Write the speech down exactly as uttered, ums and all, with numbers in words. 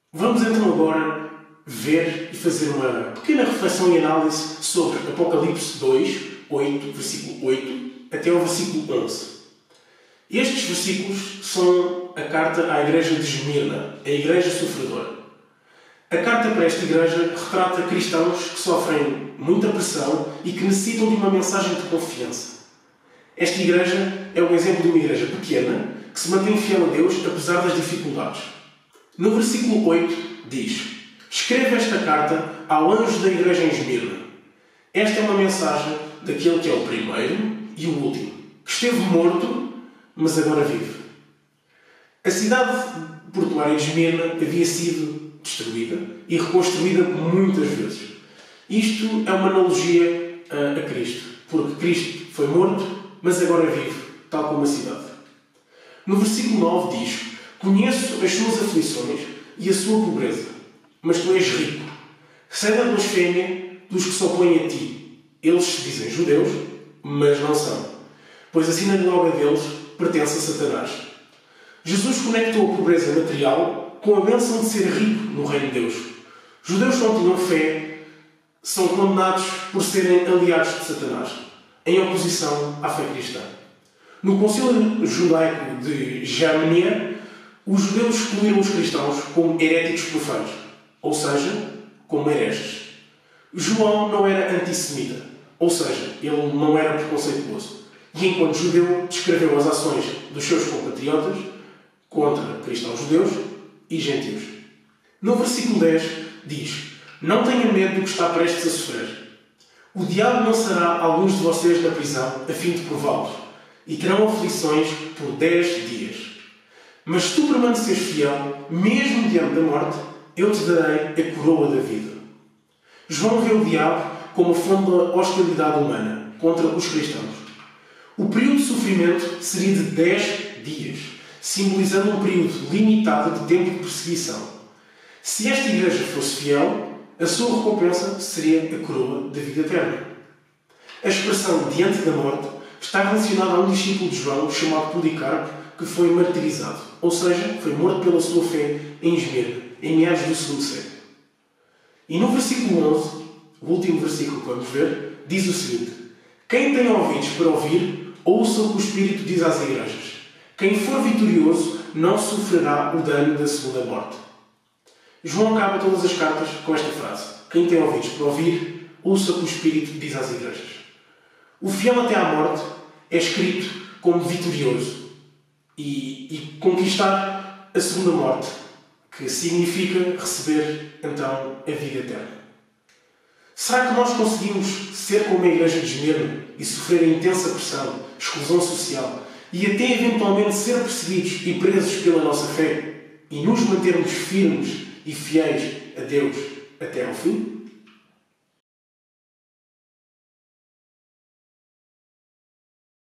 Vamos então agora ver e fazer uma pequena reflexão e análise sobre Apocalipse dois, oito, versículo oito, até ao versículo onze. Estes versículos são a carta à igreja de Esmirna, a igreja sofredora. A carta para esta igreja retrata cristãos que sofrem muita pressão e que necessitam de uma mensagem de confiança. Esta igreja é um exemplo de uma igreja pequena que se mantém fiel a Deus apesar das dificuldades. No versículo oito diz: escreve esta carta ao anjo da igreja em Esmirna. Esta é uma mensagem daquele que é o primeiro e o último, que esteve morto, mas agora vive. A cidade portuária de Esmirna havia sido destruída e reconstruída muitas vezes. Isto é uma analogia a, a Cristo, porque Cristo foi morto, mas agora vive, tal como a cidade. No versículo nove diz: conheço as suas aflições e a sua pobreza, mas tu és rico. Recebe a blasfémia dos que se opõem a ti. Eles se dizem judeus, mas não são, pois a sinagoga deles pertence a Satanás. Jesus conectou a pobreza material com a bênção de ser rico no reino de Deus. Judeus que não tinham fé são condenados por serem aliados de Satanás, em oposição à fé cristã. No concílio judaico de Jamnia, os judeus excluíram os cristãos como heréticos profanos, ou seja, como hereges. João não era antissemita, ou seja, ele não era preconceituoso. E enquanto judeu, descreveu as ações dos seus compatriotas contra cristãos judeus e gentios. No versículo dez diz: não tenha medo do que está prestes a sofrer. O diabo lançará alguns de vocês na prisão a fim de prová-los, e terão aflições por dez dias. Mas se tu permaneceres fiel, mesmo diante da morte, eu te darei a coroa da vida. João vê o diabo como a fonte da hostilidade humana contra os cristãos. O período de sofrimento seria de dez dias, simbolizando um período limitado de tempo de perseguição. Se esta igreja fosse fiel, a sua recompensa seria a coroa da vida eterna. A expressão diante da morte está relacionada a um discípulo de João chamado Policarpo, que foi martirizado, ou seja, foi morto pela sua fé em Esmirna, em meados do segundo século. E no versículo onze, o último versículo que vamos ver, diz o seguinte: quem tem ouvidos para ouvir, ouça o que o Espírito diz às igrejas. Quem for vitorioso não sofrerá o dano da segunda morte. João acaba todas as cartas com esta frase: quem tem ouvidos para ouvir, ouça o que o Espírito diz às igrejas. O fiel até à morte é escrito como vitorioso e, e conquistar a segunda morte, que significa receber então a vida eterna. Será que nós conseguimos ser como a igreja de Esmirna e sofrer a intensa pressão, exclusão social e até eventualmente ser perseguidos e presos pela nossa fé e nos mantermos firmes e fiéis a Deus até ao fim?